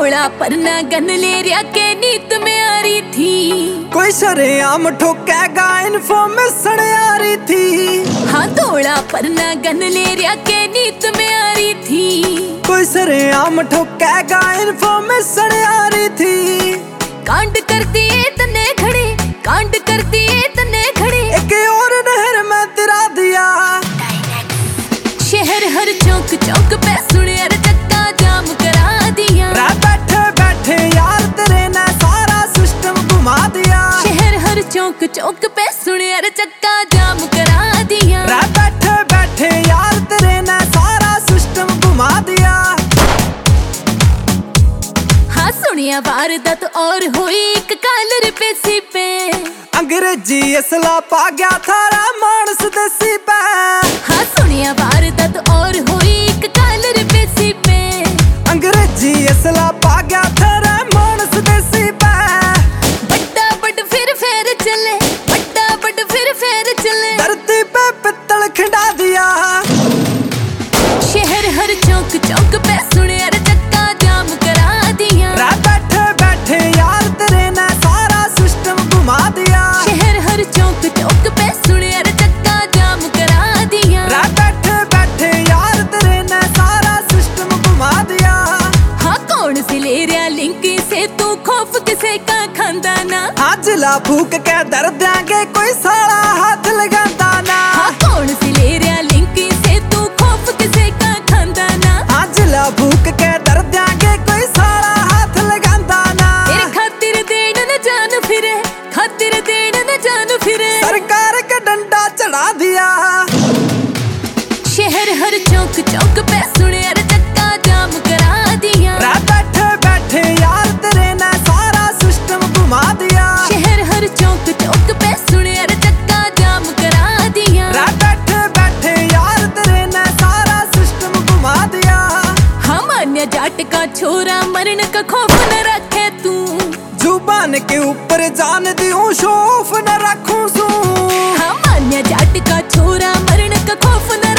तोड़ा पर ना गन ले रिया के नीत में आ रही थी। कोई शरेआम ठोकेगा इन्फॉर्मेशन आ रही थी। हाँ तोड़ा पर ना गन ले रिया के नीत में आ रही थी। कोई शरेआम ठोकेगा इन्फॉर्मेशन आ रही थी। कांड कर दिए तने खड़े, कांड कर दिए तने खड़े, एक और नहर में तिरा दिया। शहर हर चौक चौक पे सुने अरे चक्का जाम करा दिया। बैठे बैठे यार तेरे ने सारा सिस्टम घुमा दिया। शहर हर चौक चौक पे सुने अरे चक्का जाम करा दिया। बैठे बैठे यार तेरे ने सारा सिस्टम घुमा दिया। हाँ सुनिया वारदात और हुई एक कालर पे सी पे, अंग्रेजी असला पा गया थारा मानस देसी पे। हाँ सुनिया वारदात और हुई एक कालर पे सी पे, अंग्रेजी असला पा गया थारा मानस देसी पे। बट्टा बट फिर चले, बट्टा बट फिर चले, धरती पे पित्तल खिंडा दिया। शहर हर चौक चौक पे सुने अरे चक्का जाम करा दिया। बैठे बैठे यार तेरे ने सारा सिस्टम घुमा दिया। शहर हर चौक चौक पे सुने अरे चक्का जाम करा दिया। बैठे बैठे यार तेरे ने सारा सिस्टम घुमा दिया। हाँ कौन सी ले रिया लिंक से तू खौफ किसे का खांदा ना। हाँ जिला फूक के दर देंगे कोई सारा हाथ लगाता ना। हाँ कौन सी ले रिया लिंक से तू खौफ किसे का खांदा ना। हाँ जिला फूक के दर देंगे कोई सारा हाथ लगाता ना। तेरे खातिर देन न जान फिरे, खातिर देन न जान फिरे, सरकार का डंडा चढ़ा दिया। शहर हर चौक चौक पे सुने अरे चक्का जाम करा दिया। बैठे बैठे यार तेरे ने सारा सिस्टम घुमा दिया। शहर हर चौक चौक पे सुने अरे चक्का जाम करा दिया। बैठे बैठे यार तेरे ने सारा सिस्टम घुमा दिया। हम अन्य जाट का छोरा मरण का खौफ न रखे तू, जुबान के ऊपर जान दियूं शौफ न रखूं सू। हम अन्य जाट का छोरा मरण का खौफ न